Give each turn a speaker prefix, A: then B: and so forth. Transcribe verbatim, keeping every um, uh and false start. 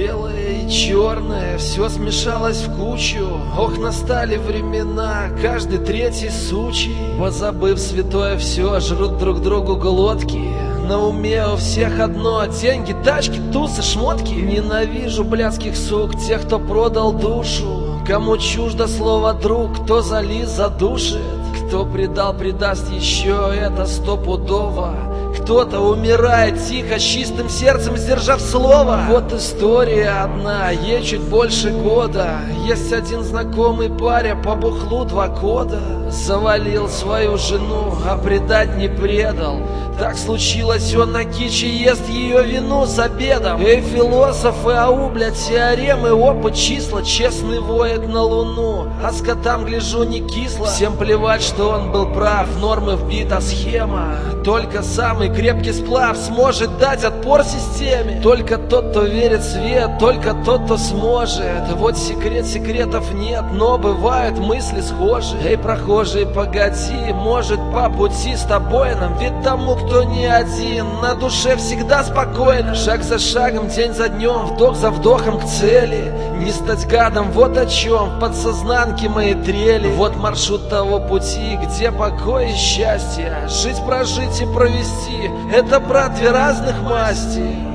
A: Белое и черное, все смешалось в кучу. Ох, настали времена, каждый третий сучий, позабыв святое все, жрут друг другу глотки. На уме у всех одно: деньги, тачки, тусы, шмотки. Ненавижу блядских сук, тех, кто продал душу. Кому чуждо слово друг, кто залез, задушит. Кто предал, предаст еще, это стопудово. Кто-то умирает тихо, с чистым сердцем, сдержав слово. Вот история одна, ей чуть больше года. Есть один знакомый паря, по бухлу два года. Завалил свою жену, а предать не предал. Так случилось, он на киче ест ее вину с обедом. Эй, философы, ау, блядь, теоремы, опыт, числа. Честный воет на луну, а скотам, гляжу, не кисло. Всем плевать, что он был прав, нормы вбита схема. Только самый крепкий сплав сможет дать отпор системе. Только тот, кто верит в свет, только тот, кто сможет. Вот секрет, секретов нет, но бывают мысли схожи. Эй, прохожий, погоди, может по пути с тобой нам. Ведь тому, кто не один, на душе всегда спокойно. Шаг за шагом, день за днем, вдох за вдохом к цели. Не стать гадом, вот о чем в подсознанке мои трели. Вот маршрут того пути, где покой и счастье. Жить, прожить и провести — это, брат, две разных масти.